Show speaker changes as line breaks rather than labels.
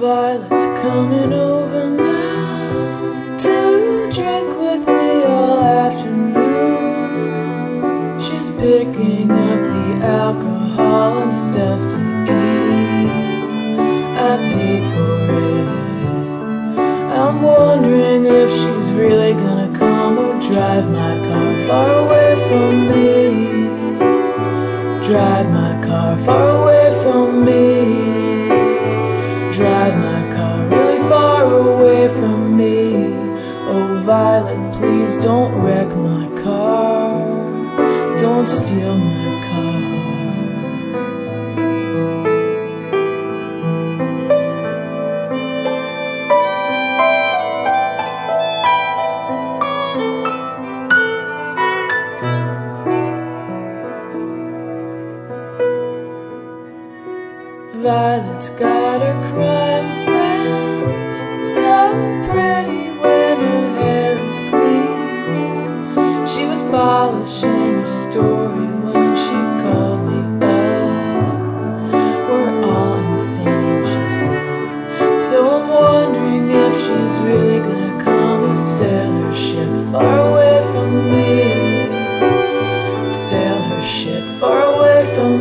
Violet's coming over now to drink with me all afternoon. She's picking up the alcohol and stuff to eat. I paid for it. I'm wondering if she's really gonna come or drive my car far away from me. Drive my car far away from me. Drive my car really far away from me. Oh Violet, please don't wreck my car. Don't steal my car. Violet's got her crime friends, so pretty when her hair is clean. She was polishing her story when she called me up. We're all insane, she said. So I'm wondering if she's really gonna come or sail her ship far away from me. Sail her ship far away from me.